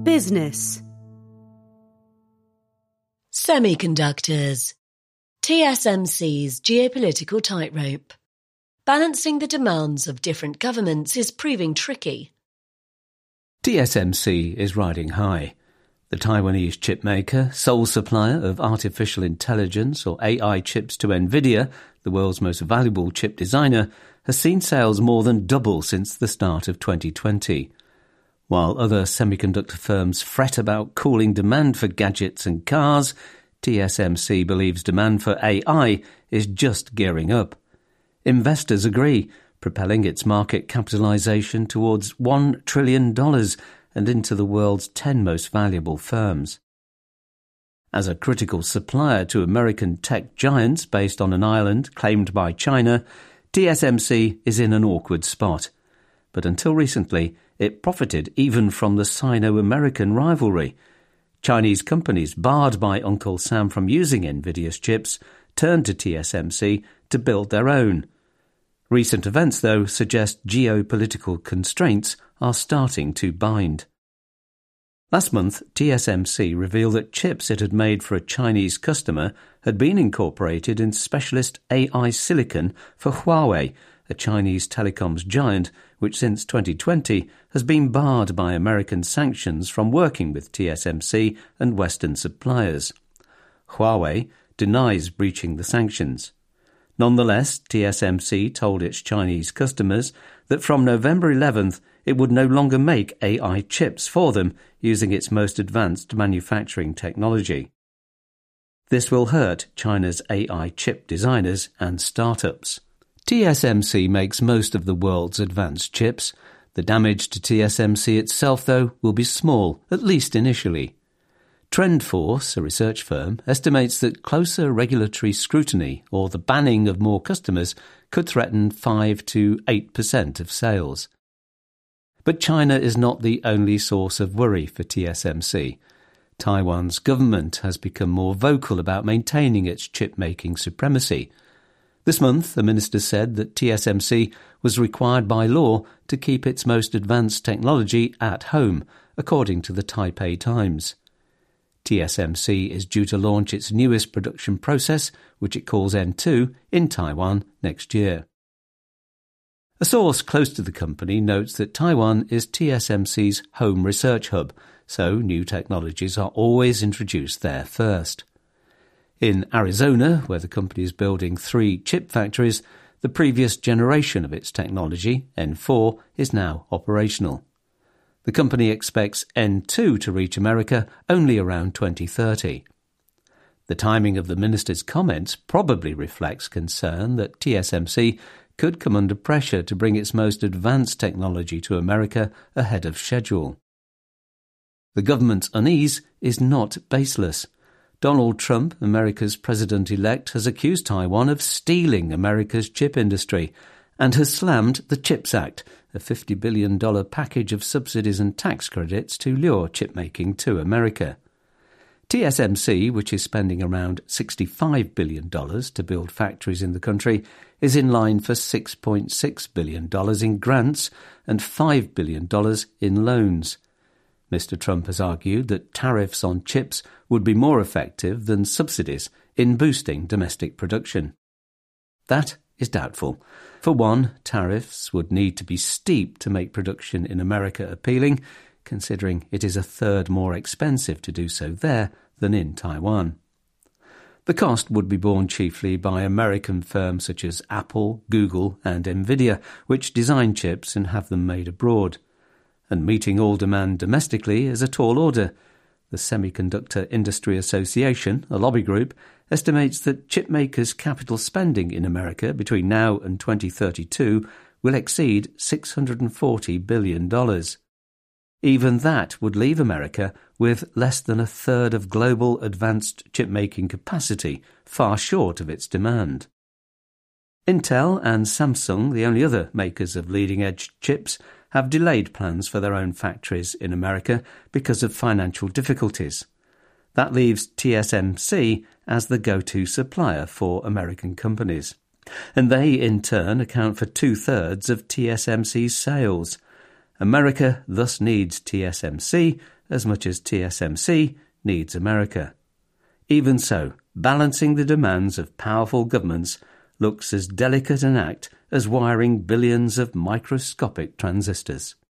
Business. Semiconductors. TSMC's geopolitical tightrope. Balancing the demands of different governments is proving tricky. TSMC is riding high. The Taiwanese chipmaker, sole supplier of artificial intelligence or AI chips to NVIDIA, the world's most valuable chip designer, has seen sales more than double since the start of 2020. While other semiconductor firms fret about cooling demand for gadgets and cars, TSMC believes demand for AI is just gearing up. Investors agree, propelling its market capitalization towards $1 trillion and into the world's 10 most valuable firms. As a critical supplier to American tech giants based on an island claimed by China, TSMC is in an awkward spot. But until recently, it profited even from the Sino-American rivalry. Chinese companies barred by Uncle Sam from using NVIDIA's chips turned to TSMC to build their own. Recent events, though, suggest geopolitical constraints are starting to bind. Last month, TSMC revealed that chips it had made for a Chinese customer had been incorporated in specialist AI silicon for Huawei, a Chinese telecoms giant which since 2020 has been barred by American sanctions from working with TSMC and Western suppliers. Huawei denies breaching the sanctions. Nonetheless, TSMC told its Chinese customers that from November 11th it would no longer make AI chips for them using its most advanced manufacturing technology. This will hurt China's AI chip designers and startups. TSMC makes most of the world's advanced chips. The damage to TSMC itself, though, will be small, at least initially. TrendForce, a research firm, estimates that closer regulatory scrutiny or the banning of more customers could threaten 5 to 8% of sales. But China is not the only source of worry for TSMC. Taiwan's government has become more vocal about maintaining its chip-making supremacy. This month, the minister said that TSMC was required by law to keep its most advanced technology at home, according to the Taipei Times. TSMC is due to launch its newest production process, which it calls N2, in Taiwan next year. A source close to the company notes that Taiwan is TSMC's home research hub, so new technologies are always introduced there first. In Arizona, where the company is building 3 chip factories, the previous generation of its technology, N4, is now operational. The company expects N2 to reach America only around 2030. The timing of the minister's comments probably reflects concern that TSMC could come under pressure to bring its most advanced technology to America ahead of schedule. The government's unease is not baseless. Donald Trump, America's president-elect, has accused Taiwan of stealing America's chip industry and has slammed the CHIPS Act, a $50 billion package of subsidies and tax credits to lure chip-making to America. TSMC, which is spending around $65 billion to build factories in the country, is in line for $6.6 billion in grants and $5 billion in loans. Mr. Trump has argued that tariffs on chips would be more effective than subsidies in boosting domestic production. That is doubtful. For one, tariffs would need to be steep to make production in America appealing, considering it is a third more expensive to do so there than in Taiwan. The cost would be borne chiefly by American firms such as Apple, Google and NVIDIA, which design chips and have them made abroad. And meeting all demand domestically is a tall order. The Semiconductor Industry Association, a lobby group, estimates that chip makers' capital spending in America between now and 2032 will exceed $640 billion. Even that would leave America with less than a third of global advanced chip-making capacity, far short of its demand. Intel and Samsung, the only other makers of leading-edge chips, have delayed plans for their own factories in America because of financial difficulties. That leaves TSMC as the go-to supplier for American companies. And they, in turn, account for 2/3 of TSMC's sales. America thus needs TSMC as much as TSMC needs America. Even so, balancing the demands of powerful governments looks as delicate an act as wiring billions of microscopic transistors.